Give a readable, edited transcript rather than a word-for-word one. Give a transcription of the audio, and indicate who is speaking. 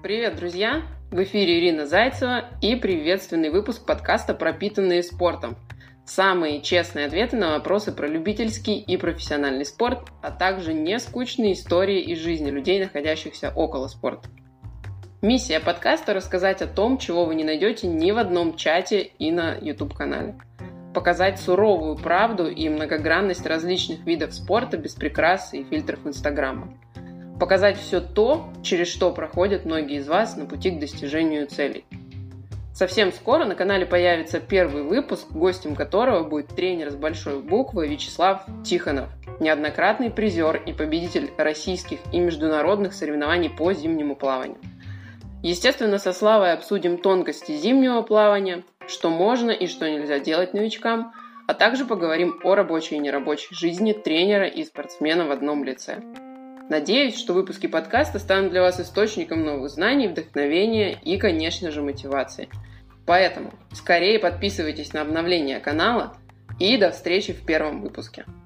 Speaker 1: Привет, друзья! В эфире Ирина Зайцева и приветственный выпуск подкаста «Пропитанные спортом». Самые честные ответы на вопросы про любительский и профессиональный спорт, а также нескучные истории из жизни людей, находящихся около спорта. Миссия подкаста – рассказать о том, чего вы не найдете ни в одном чате и на YouTube-канале. Показать суровую правду и многогранность различных видов спорта без прикрас и фильтров Инстаграма. Показать все то, через что проходят многие из вас на пути к достижению целей. Совсем скоро на канале появится первый выпуск, гостем которого будет тренер с большой буквы Вячеслав Тихонов, неоднократный призер и победитель российских и международных соревнований по зимнему плаванию. Естественно, со Славой обсудим тонкости зимнего плавания, что можно и что нельзя делать новичкам, а также поговорим о рабочей и нерабочей жизни тренера и спортсмена в одном лице. Надеюсь, что выпуски подкаста станут для вас источником новых знаний, вдохновения и, конечно же, мотивации. Поэтому скорее подписывайтесь на обновление канала и до встречи в первом выпуске.